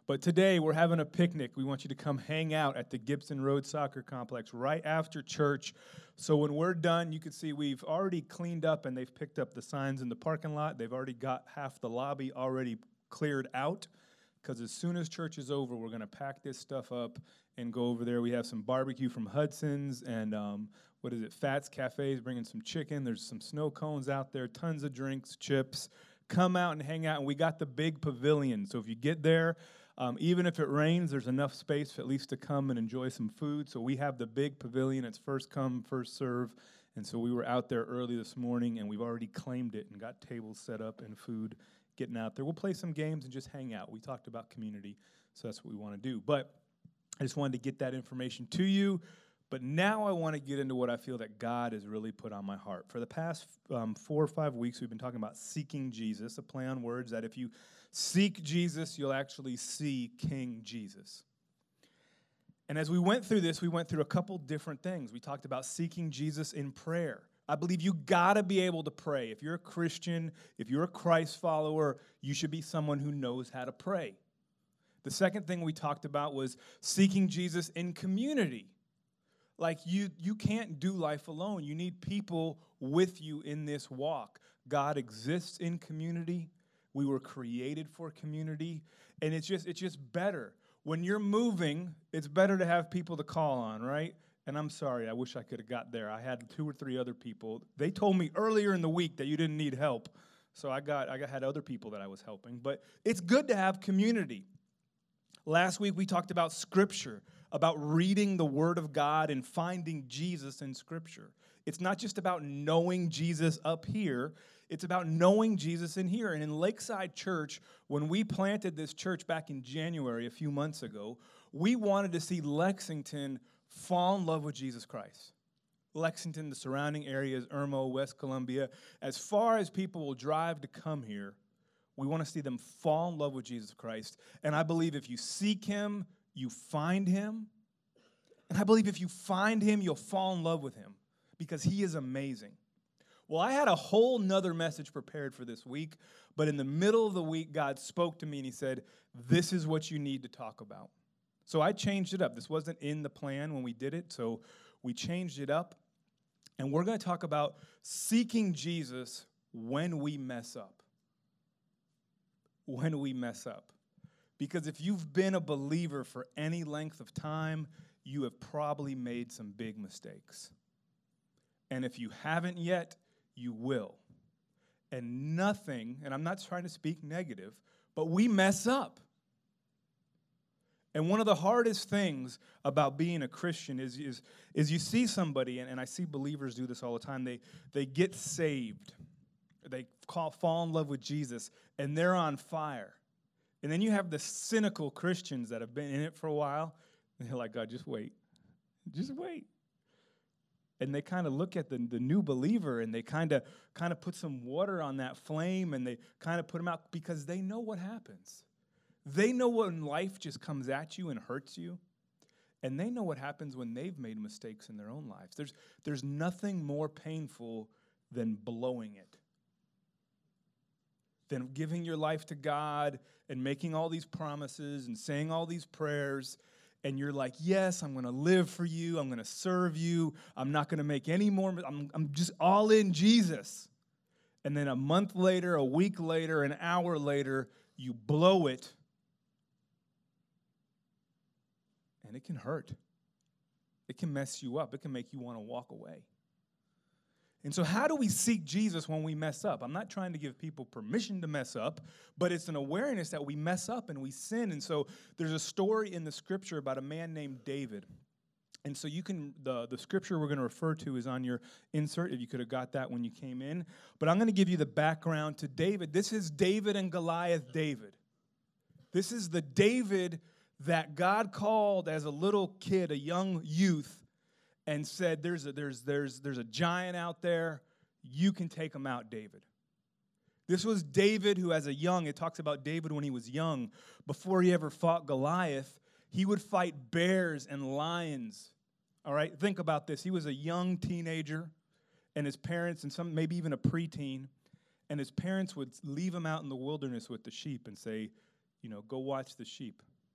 But today we're having a picnic. We want you to come hang out at the Gibson Road Soccer Complex right after church. So when we're done, you can see we've already cleaned up and they've picked up the signs in the parking lot. They've already got half the lobby already cleared out, because as soon as church is over, we're going to pack this stuff up and go over there. We have some barbecue from Hudson's and Fats Cafe is bringing some chicken. There's some snow cones out there, tons of drinks, chips. Come out and hang out. And we got the big pavilion. So if you get there, even if it rains, there's enough space for at least to come and enjoy some food. So we have the big pavilion. It's first come, first serve. And so we were out there early this morning, and we've already claimed it and got tables set up and food getting out there. We'll play some games and just hang out. We talked about community, so that's what we want to do. But I just wanted to get that information to you. But now I want to get into what I feel that God has really put on my heart. For the past 4 or 5 weeks, we've been talking about seeking Jesus, a play on words that if you seek Jesus, you'll actually see King Jesus. And as we went through this, we went through a couple different things. We talked about seeking Jesus in prayer. I believe you got to be able to pray. If you're a Christian, if you're a Christ follower, you should be someone who knows how to pray. The second thing we talked about was seeking Jesus in community. Like you can't do life alone. You need people with you in this walk. God exists in community. We were created for community. And it's just better. When you're moving, it's better to have people to call on, right? And I'm sorry, I wish I could have got there. I had 2 or 3 other people. They told me earlier in the week that you didn't need help. So I had other people that I was helping. But it's good to have community. Last week we talked about Scripture, about reading the Word of God and finding Jesus in Scripture. It's not just about knowing Jesus up here. It's about knowing Jesus in here. And in Lakeside Church, when we planted this church back in January, a few months ago, we wanted to see Lexington fall in love with Jesus Christ. Lexington, the surrounding areas, Irmo, West Columbia, as far as people will drive to come here, we want to see them fall in love with Jesus Christ. And I believe if you seek him, you find him. And I believe if you find him, you'll fall in love with him because he is amazing. Well, I had a whole nother message prepared for this week, but in the middle of the week, God spoke to me and he said, this is what you need to talk about. So I changed it up. This wasn't in the plan when we did it, so we changed it up. And we're going to talk about seeking Jesus when we mess up. When we mess up. Because if you've been a believer for any length of time, you have probably made some big mistakes. And if you haven't yet, you will. And nothing, and I'm not trying to speak negative, but we mess up. And one of the hardest things about being a Christian is you see somebody, and I see believers do this all the time, they get saved. They fall in love with Jesus, and they're on fire. And then you have the cynical Christians that have been in it for a while, and they're like, God, just wait. Just wait. And they kind of look at the new believer, and they kind of put some water on that flame, and they kind of put them out because they know what happens. They know when life just comes at you and hurts you, and they know what happens when they've made mistakes in their own lives. There's nothing more painful than blowing it, than giving your life to God and making all these promises and saying all these prayers, and you're like, yes, I'm going to live for you, I'm going to serve you, I'm not going to make any more, I'm just all in Jesus. And then a month later, a week later, an hour later, you blow it, and it can hurt. It can mess you up. It can make you want to walk away. And so how do we seek Jesus when we mess up? I'm not trying to give people permission to mess up, but it's an awareness that we mess up and we sin. And so there's a story in the Scripture about a man named David. And so you can, the Scripture we're going to refer to is on your insert, if you could have got that when you came in. But I'm going to give you the background to David. This is David and Goliath David. This is the David that God called as a little kid, a young youth, and said, there's a giant out there. You can take him out, David. This was David who, as a young, it talks about David when he was young, before he ever fought Goliath, he would fight bears and lions. All right, think about this. He was a young teenager, and his parents, and maybe even a preteen, and his parents would leave him out in the wilderness with the sheep and say, go watch the sheep.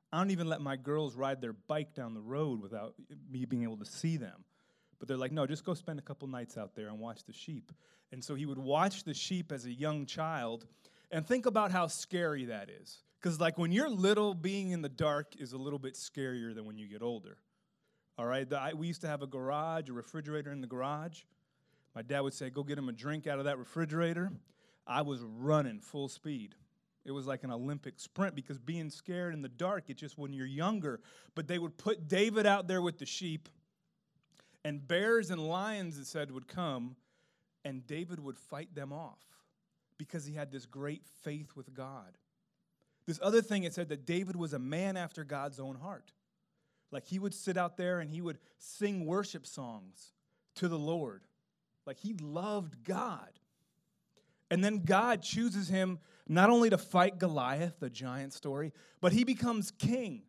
I don't even let my girls ride their bike down the road without me being able to see them. But they're like, no, just go spend a couple nights out there and watch the sheep. And so he would watch the sheep as a young child, and think about how scary that is. Because like when you're little, being in the dark is a little bit scarier than when you get older. All right, we used to have a refrigerator in the garage. My dad would say, go get him a drink out of that refrigerator. I was running full speed. It was like an Olympic sprint because being scared in the dark, it's just when you're younger. But they would put David out there with the sheep, and bears and lions, it said, would come, and David would fight them off because he had this great faith with God. This other thing, it said that David was a man after God's own heart. Like he would sit out there and he would sing worship songs to the Lord. Like he loved God. And then God chooses him not only to fight Goliath, the giant story, but he becomes king.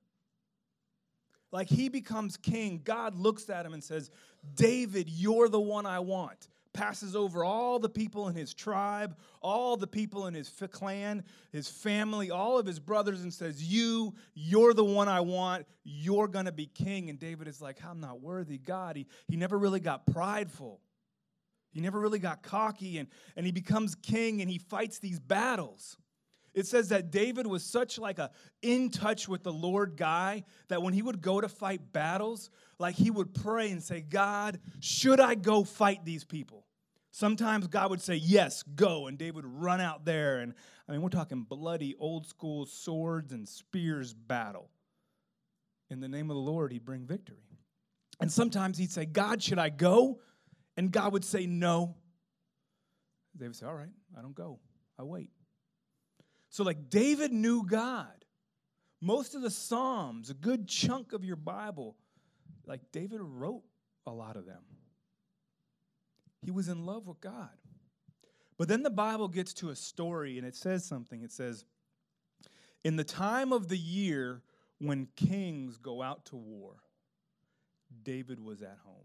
Like he becomes king. God looks at him and says, David, you're the one I want. Passes over all the people in his tribe, all the people in his clan, his family, all of his brothers, and says, you're the one I want. You're going to be king. And David is like, I'm not worthy, God. He never really got prideful. He never really got cocky, and he becomes king, and he fights these battles. It says that David was such like a in touch with the Lord guy that when he would go to fight battles, like he would pray and say, God, should I go fight these people? Sometimes God would say, yes, go, and David would run out there, and I mean, we're talking bloody, old school swords and spears battle. In the name of the Lord, he'd bring victory. And sometimes he'd say, God, should I go? And God would say, no. David would say, all right, I don't go. I wait. So like David knew God. Most of the Psalms, a good chunk of your Bible, like David wrote a lot of them. He was in love with God. But then the Bible gets to a story and it says something. It says, in the time of the year when kings go out to war, David was at home.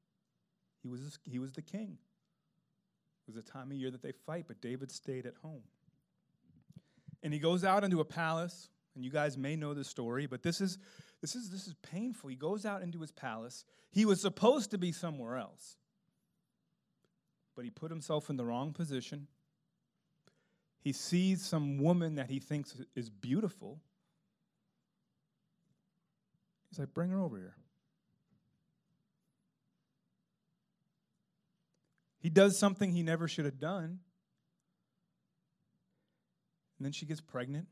He was the king. It was a time of year that they fight, but David stayed at home. And he goes out into a palace, and you guys may know this story, but this is painful. He goes out into his palace. He was supposed to be somewhere else, but he put himself in the wrong position. He sees some woman that he thinks is beautiful. He's like, bring her over here. He does something he never should have done. And then she gets pregnant.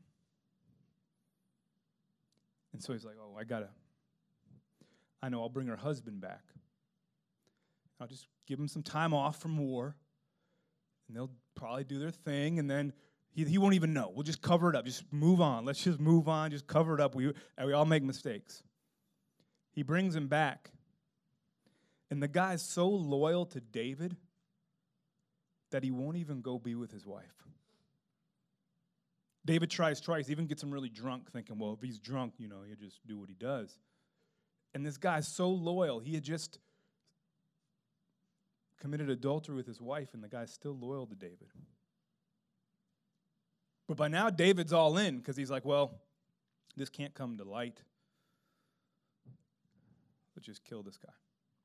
And so he's like, oh, I know I'll bring her husband back. I'll just give him some time off from war. And they'll probably do their thing. And then he won't even know. We'll just cover it up. Just move on. Let's just move on. Just cover it up. We all make mistakes. He brings him back. And the guy's so loyal to David that he won't even go be with his wife. David tries twice, even gets him really drunk, thinking, well, if he's drunk, he'll just do what he does. And this guy's so loyal. He had just committed adultery with his wife, and the guy's still loyal to David. But by now, David's all in, because he's like, well, this can't come to light. Let's just kill this guy.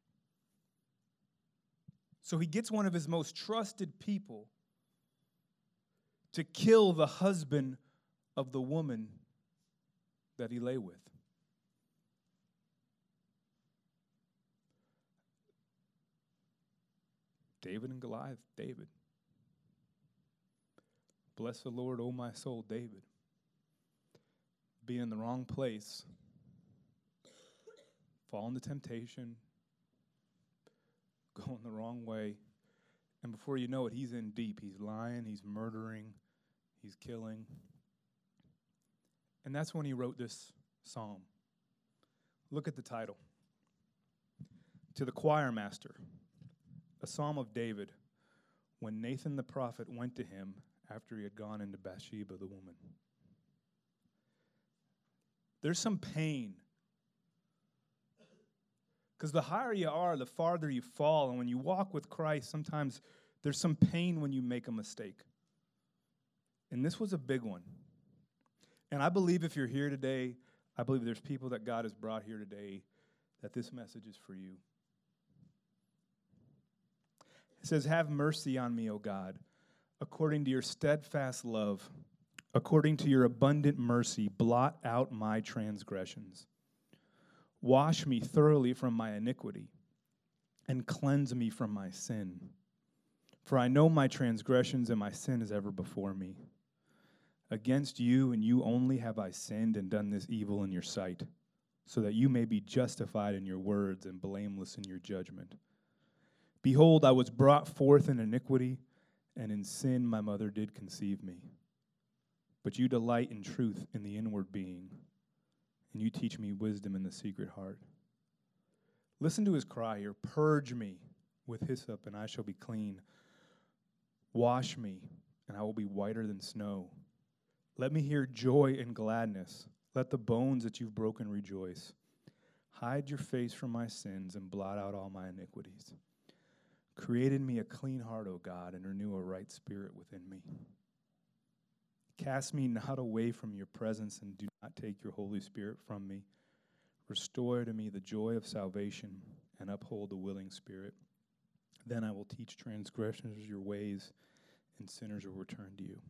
So he gets one of his most trusted people to kill the husband of the woman that he lay with. David and Goliath, David. Bless the Lord, O my soul, David. Being in the wrong place, fall into temptation, going the wrong way, and before you know it, he's in deep. He's lying, he's murdering, he's killing. And that's when he wrote this psalm. Look at the title. To the choir master, a psalm of David, when Nathan the prophet went to him after he had gone into Bathsheba the woman. There's some pain. Because the higher you are, the farther you fall. And when you walk with Christ, sometimes there's some pain when you make a mistake. And this was a big one. And I believe if you're here today, I believe there's people that God has brought here today that this message is for you. It says, have mercy on me, O God, according to your steadfast love, according to your abundant mercy, blot out my transgressions. Wash me thoroughly from my iniquity and cleanse me from my sin. For I know my transgressions and my sin is ever before me. Against you and you only have I sinned and done this evil in your sight, so that you may be justified in your words and blameless in your judgment. Behold, I was brought forth in iniquity, and in sin my mother did conceive me. But you delight in truth in the inward being, and you teach me wisdom in the secret heart. Listen to his cry here, purge me with hyssop, and I shall be clean. Wash me, and I will be whiter than snow. Let me hear joy and gladness. Let the bones that you've broken rejoice. Hide your face from my sins and blot out all my iniquities. Create in me a clean heart, O God, and renew a right spirit within me. Cast me not away from your presence, and do not take your Holy Spirit from me. Restore to me the joy of salvation, and uphold a willing spirit. Then I will teach transgressors your ways, and sinners will return to you.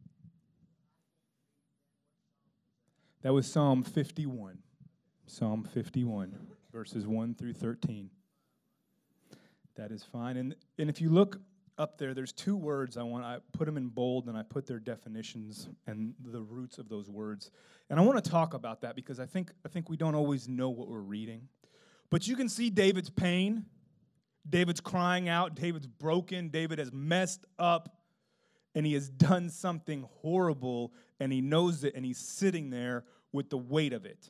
That was Psalm 51. Psalm 51, verses 1 through 13. That is fine. And if you look up there, there's two words I put them in bold, and I put their definitions and the roots of those words. And I want to talk about that because I think we don't always know what we're reading. But you can see David's pain. David's crying out. David's broken. David has messed up, and he has done something horrible, and he knows it, and he's sitting there with the weight of it.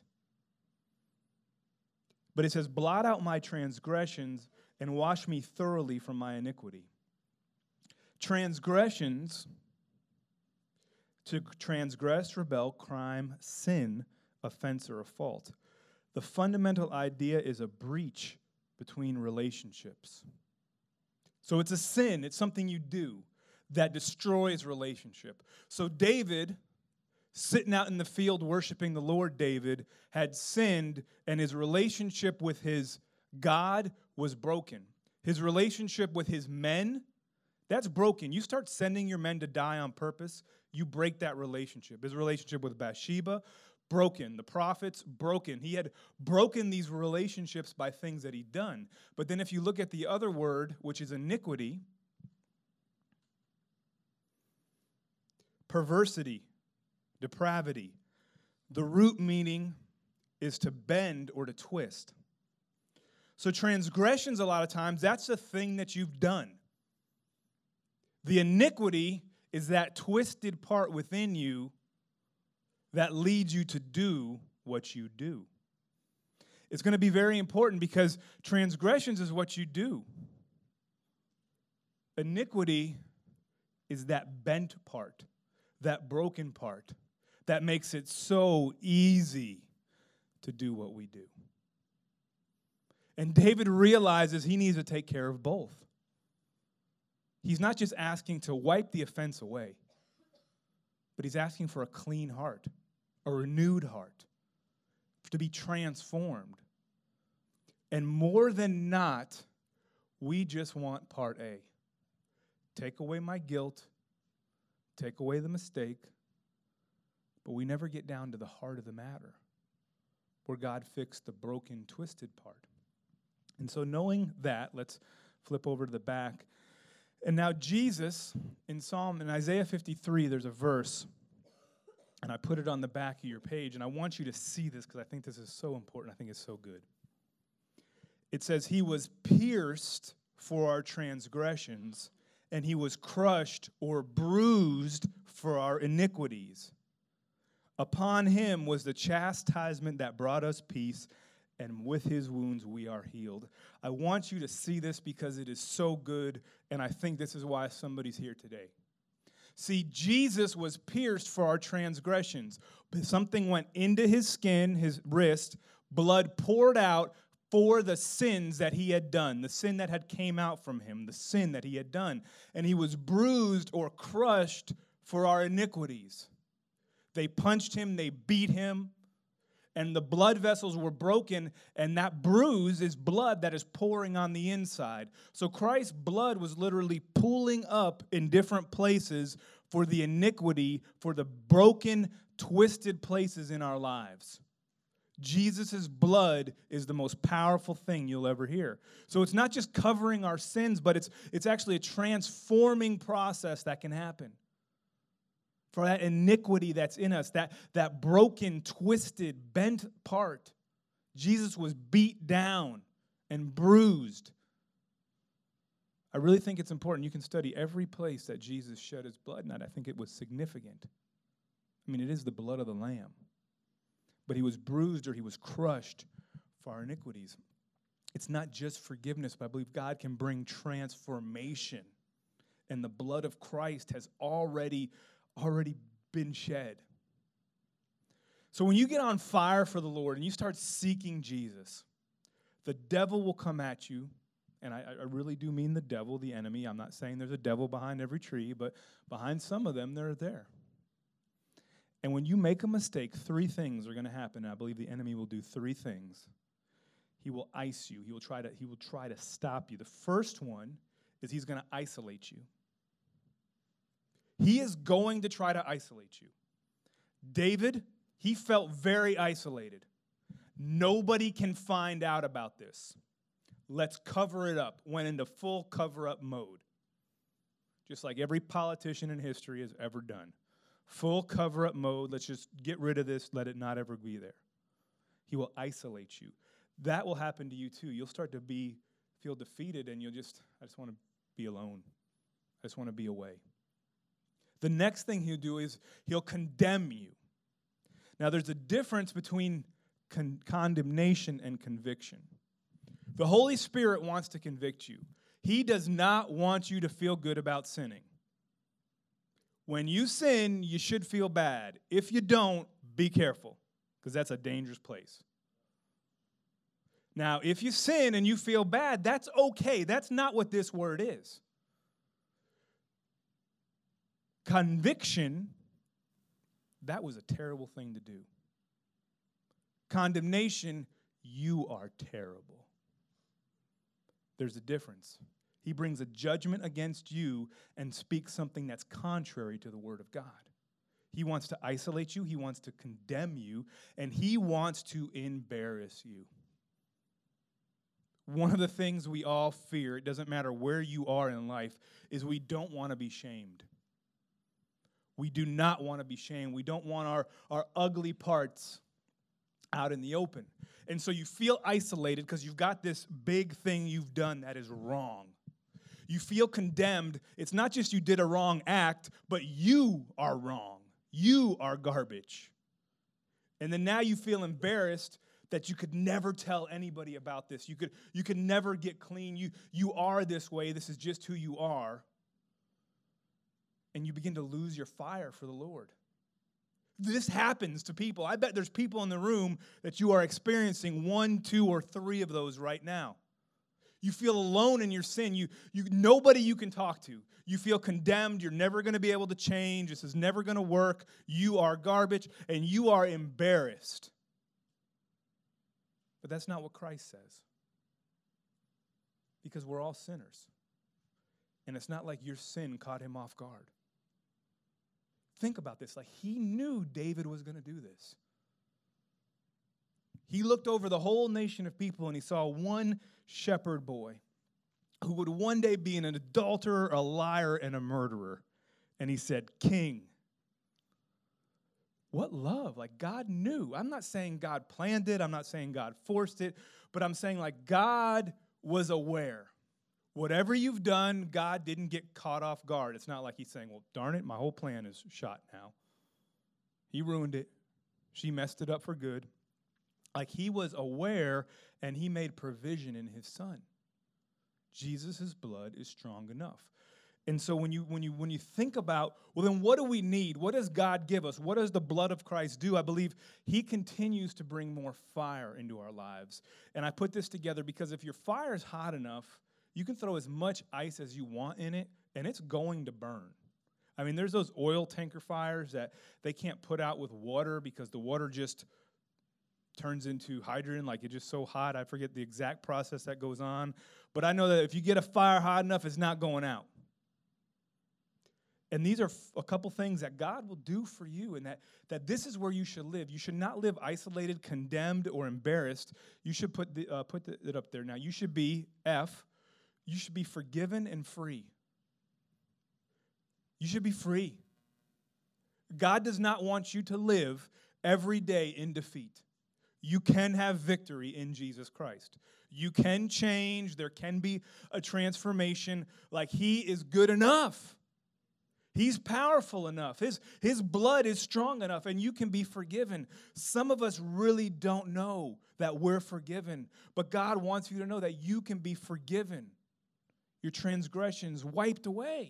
But it says, blot out my transgressions and wash me thoroughly from my iniquity. Transgressions, to transgress, rebel, crime, sin, offense, or a fault. The fundamental idea is a breach between relationships. So it's a sin, it's something you do that destroys relationship. So David, sitting out in the field worshiping the Lord, David had sinned, and his relationship with his God was broken. His relationship with his men, that's broken. You start sending your men to die on purpose, you break that relationship. His relationship with Bathsheba, broken. The prophets, broken. He had broken these relationships by things that he'd done. But then if you look at the other word, which is iniquity, perversity, depravity. The root meaning is to bend or to twist. So transgressions, a lot of times, that's the thing that you've done. The iniquity is that twisted part within you that leads you to do what you do. It's going to be very important because transgressions is what you do. Iniquity is that bent part, that broken part, that makes it so easy to do what we do. And David realizes he needs to take care of both. He's not just asking to wipe the offense away, but he's asking for a clean heart, a renewed heart, to be transformed. And more than not, we just want part A. Take away my guilt, take away the mistake, but we never get down to the heart of the matter, where God fixed the broken, twisted part. And so knowing that, let's flip over to the back. And now Jesus, in Isaiah 53, there's a verse, and I put it on the back of your page, and I want you to see this because I think this is so important. I think it's so good. It says, he was pierced for our transgressions, and he was crushed or bruised for our iniquities. Upon him was the chastisement that brought us peace, and with his wounds we are healed. I want you to see this because it is so good, and I think this is why somebody's here today. See, Jesus was pierced for our transgressions. Something went into his skin, his wrist, blood poured out for the sins that he had done, the sin that had came out from him, the sin that he had done. And he was bruised or crushed for our iniquities. They punched him, they beat him, and the blood vessels were broken, and that bruise is blood that is pouring on the inside. So Christ's blood was literally pooling up in different places for the iniquity, for the broken, twisted places in our lives. Jesus' blood is the most powerful thing you'll ever hear. So it's not just covering our sins, but it's actually a transforming process that can happen. For that iniquity that's in us, that broken, twisted, bent part, Jesus was beat down and bruised. I really think it's important. You can study every place that Jesus shed his blood, and I think it was significant. I mean, it is the blood of the Lamb. But he was bruised or he was crushed for our iniquities. It's not just forgiveness, but I believe God can bring transformation. And the blood of Christ has already been shed. So when you get on fire for the Lord and you start seeking Jesus, the devil will come at you. And I really do mean the devil, the enemy. I'm not saying there's a devil behind every tree, but behind some of them, they're there. And when you make a mistake, three things are going to happen. And I believe the enemy will do three things. He will ice you. He will try to stop you. The first one is he's going to isolate you. He is going to try to isolate you. David, he felt very isolated. Nobody can find out about this. Let's cover it up. Went into full cover-up mode. Just like every politician in history has ever done. Full cover-up mode. Let's just get rid of this. Let it not ever be there. He will isolate you. That will happen to you too. You'll start to feel defeated, and I just want to be alone. I just want to be away. The next thing he'll do is he'll condemn you. Now, there's a difference between condemnation and conviction. The Holy Spirit wants to convict you. He does not want you to feel good about sinning. When you sin, you should feel bad. If you don't, be careful, because that's a dangerous place. Now, if you sin and you feel bad, that's okay. That's not what this word is. Conviction, that was a terrible thing to do. Condemnation, you are terrible. There's a difference. He brings a judgment against you and speaks something that's contrary to the Word of God. He wants to isolate you, he wants to condemn you, and he wants to embarrass you. One of the things we all fear, it doesn't matter where you are in life, is we don't want to be shamed. We do not want to be shamed. We don't want our ugly parts out in the open. And so you feel isolated because you've got this big thing you've done that is wrong. You feel condemned. It's not just you did a wrong act, but you are wrong. You are garbage. And then now you feel embarrassed that you could never tell anybody about this. You could never get clean. You are this way. This is just who you are. And you begin to lose your fire for the Lord. This happens to people. I bet there's people in the room that you are experiencing 1, 2, or 3 of those right now. You feel alone in your sin. Nobody you can talk to. You feel condemned. You're never going to be able to change. This is never going to work. You are garbage, and you are embarrassed. But that's not what Christ says. Because we're all sinners. And it's not like your sin caught him off guard. Think about this. Like, he knew David was going to do this. He looked over the whole nation of people and he saw one shepherd boy who would one day be an adulterer, a liar, and a murderer. And he said, King. What love? Like, God knew. I'm not saying God planned it. I'm not saying God forced it. But I'm saying, like, God was aware. Whatever you've done, God didn't get caught off guard. It's not like he's saying, well, darn it, my whole plan is shot now. He ruined it. She messed it up for good. Like, he was aware, and he made provision in his son. Jesus' blood is strong enough. And so when you think about, well, then what do we need? What does God give us? What does the blood of Christ do? I believe he continues to bring more fire into our lives. And I put this together because if your fire is hot enough, you can throw as much ice as you want in it, and it's going to burn. I mean, there's those oil tanker fires that they can't put out with water because the water just turns into hydrogen, like it's just so hot. I forget the exact process that goes on. But I know that if you get a fire hot enough, it's not going out. And these are a couple things that God will do for you, and that this is where you should live. You should not live isolated, condemned, or embarrassed. You should put it up there now. You should be, you should be forgiven and free. You should be free. God does not want you to live every day in defeat. You can have victory in Jesus Christ. You can change. There can be a transformation. Like, He is good enough. He's powerful enough. His blood is strong enough, and you can be forgiven. Some of us really don't know that we're forgiven, but God wants you to know that you can be forgiven. Your transgressions wiped away.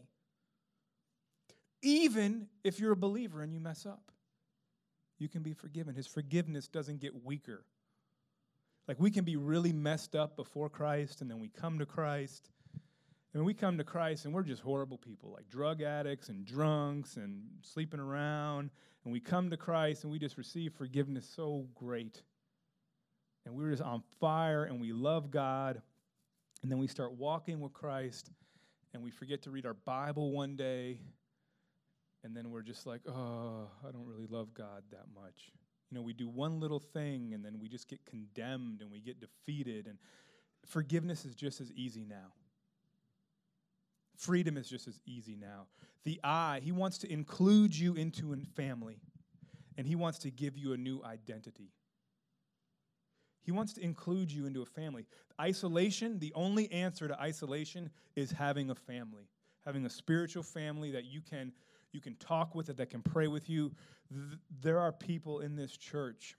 Even if you're a believer and you mess up, you can be forgiven. His forgiveness doesn't get weaker. Like, we can be really messed up before Christ, and then we come to Christ. And we come to Christ, and we're just horrible people, like drug addicts and drunks and sleeping around. And we come to Christ, and we just receive forgiveness so great. And we're just on fire, and we love God. And then we start walking with Christ, and we forget to read our Bible one day. And then we're just like, oh, I don't really love God that much. You know, we do one little thing, and then we just get condemned, and we get defeated. And forgiveness is just as easy now. Freedom is just as easy now. The I, He wants to include you into a family, and He wants to give you a new identity. He wants to include you into a family. Isolation, the only answer to isolation is having a family, having a spiritual family that you can talk with, that can pray with you. There are people in this church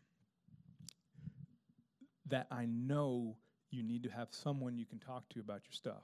that I know you need to have someone you can talk to about your stuff.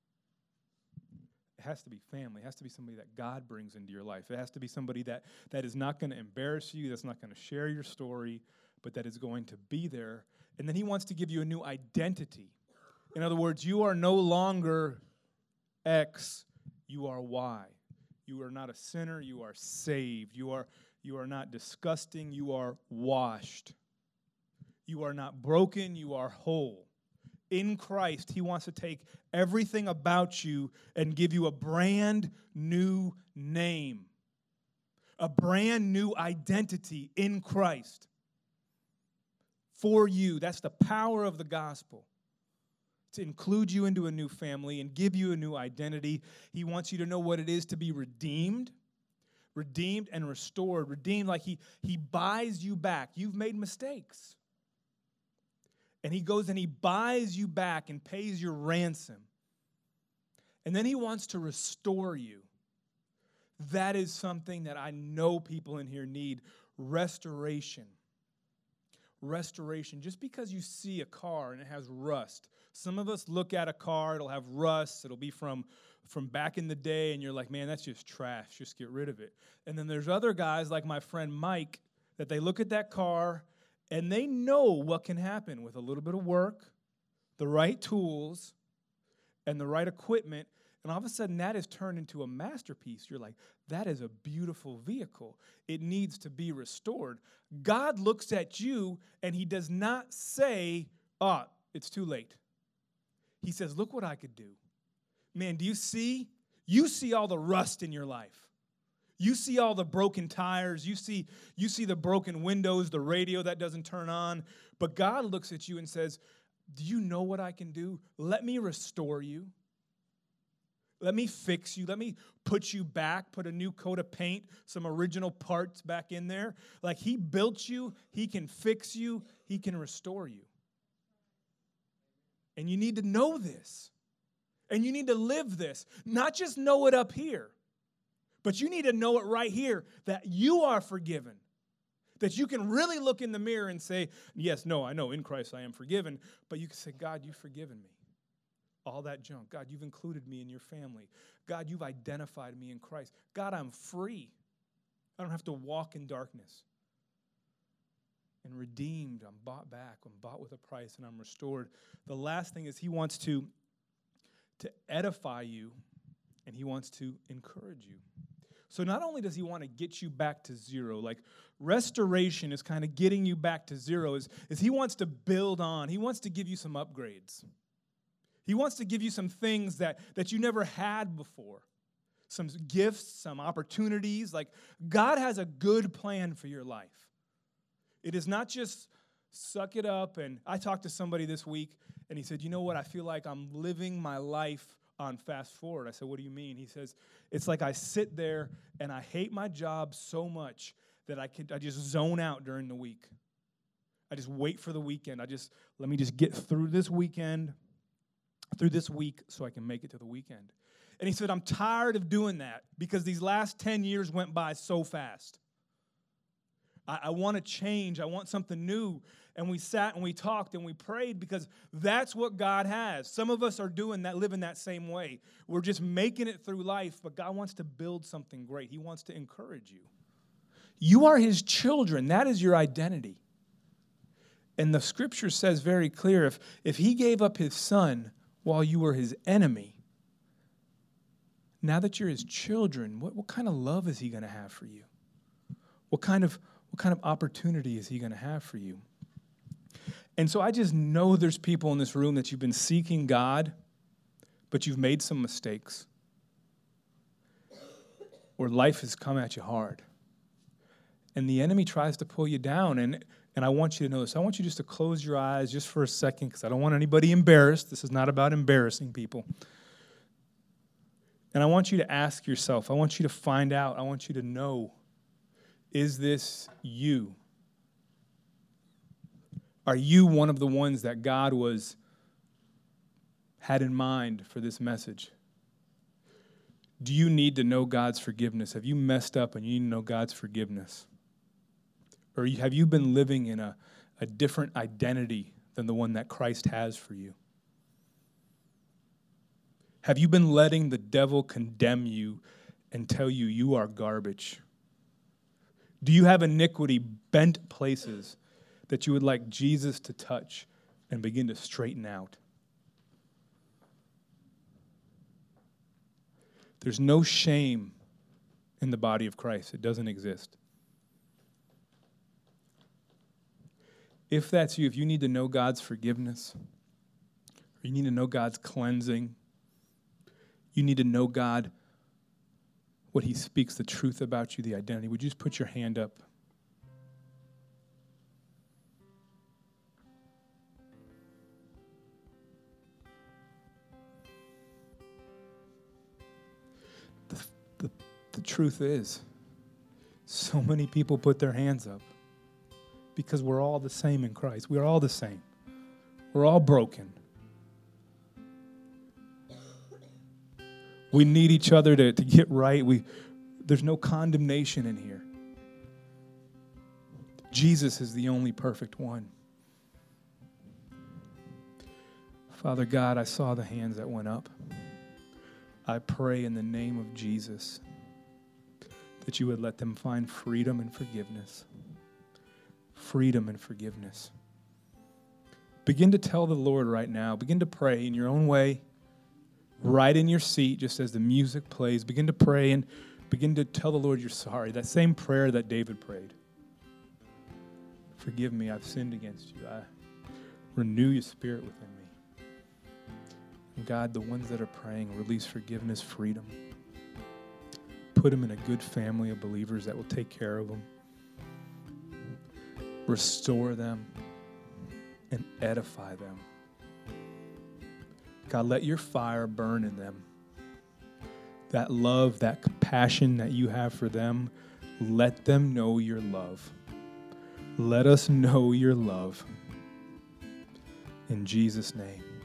It has to be family. It has to be somebody that God brings into your life. It has to be somebody that is not going to embarrass you, that's not going to share your story, but that is going to be there. And then He wants to give you a new identity. In other words, you are no longer X, you are Y. You are not a sinner, you are saved. You are not disgusting, you are washed. You are not broken, you are whole. In Christ, He wants to take everything about you and give you a brand new name, a brand new identity in Christ for you. That's the power of the gospel, to include you into a new family and give you a new identity. He wants you to know what it is to be redeemed and restored. Redeemed, like He buys you back. You've made mistakes. And He goes and He buys you back and pays your ransom. And then He wants to restore you. That is something that I know people in here need. Restoration. Restoration. Just because you see a car and it has rust. Some of us look at a car, it'll have rust, it'll be from back in the day, and you're like, man, that's just trash, just get rid of it. And then there's other guys like my friend Mike, that they look at that car, and they know what can happen with a little bit of work, the right tools, and the right equipment. And all of a sudden, that is turned into a masterpiece. You're like, that is a beautiful vehicle. It needs to be restored. God looks at you, and He does not say, it's too late. He says, look what I could do. Man, do you see? You see all the rust in your life. You see all the broken tires. You see the broken windows, the radio that doesn't turn on. But God looks at you and says, do you know what I can do? Let me restore you. Let me fix you. Let me put you back, put a new coat of paint, some original parts back in there. Like, He built you. He can fix you. He can restore you. And you need to know this. And you need to live this. Not just know it up here. But you need to know it right here, that you are forgiven. That you can really look in the mirror and say, yes, no, I know in Christ I am forgiven. But you can say, God, you've forgiven me. All that junk. God, you've included me in your family. God, you've identified me in Christ. God, I'm free. I don't have to walk in darkness. And redeemed, I'm bought back. I'm bought with a price, and I'm restored. The last thing is He wants to edify you, and He wants to encourage you. So not only does he want to get you back to zero, like restoration is kind of getting you back to zero, is he wants to build on. He wants to give you some upgrades. He wants to give you some things that you never had before. Some gifts, some opportunities. Like, God has a good plan for your life. It is not just suck it up. And I talked to somebody this week, and he said, you know what? I feel like I'm living my life on fast forward. I said, what do you mean? He says, it's like I sit there, and I hate my job so much that I just zone out during the week. I just wait for the weekend. Let me just get through this weekend, through this week, so I can make it to the weekend. And he said, I'm tired of doing that because these last 10 years went by so fast. I want to change. I want something new. And we sat and we talked and we prayed because that's what God has. Some of us are doing that, living that same way. We're just making it through life, but God wants to build something great. He wants to encourage you. You are his children. That is your identity. And the scripture says very clear, if he gave up his son while you were his enemy, now that you're his children, what kind of love is he going to have for you? What kind of opportunity is he going to have for you? And so I just know there's people in this room that you've been seeking God, but you've made some mistakes. Or life has come at you hard. And the enemy tries to pull you down. And I want you to know this. I want you just to close your eyes just for a second because I don't want anybody embarrassed. This is not about embarrassing people. And I want you to ask yourself, I want you to find out, I want you to know, is this you? Are you one of the ones that God had in mind for this message? Do you need to know God's forgiveness? Have you messed up and you need to know God's forgiveness? Or have you been living in a different identity than the one that Christ has for you? Have you been letting the devil condemn you and tell you you are garbage? Do you have iniquity bent places that you would like Jesus to touch and begin to straighten out? There's no shame in the body of Christ. It doesn't exist. If that's you, if you need to know God's forgiveness, or you need to know God's cleansing, you need to know God, what he speaks, the truth about you, the identity. Would you just put your hand up? The truth is, so many people put their hands up because we're all the same in Christ. We're all the same. We're all broken. We need each other to get right. There's no condemnation in here. Jesus is the only perfect one. Father God, I saw the hands that went up. I pray in the name of Jesus that you would let them find freedom and forgiveness. Freedom and forgiveness. Begin to tell the Lord right now. Begin to pray in your own way. Right in your seat, just as the music plays. Begin to pray and begin to tell the Lord you're sorry. That same prayer that David prayed. Forgive me, I've sinned against you. I renew your spirit within me. And God, the ones that are praying, release forgiveness, freedom. Put them in a good family of believers that will take care of them. Restore them and edify them. God, let your fire burn in them. That love, that compassion that you have for them, let them know your love. Let us know your love. In Jesus' name.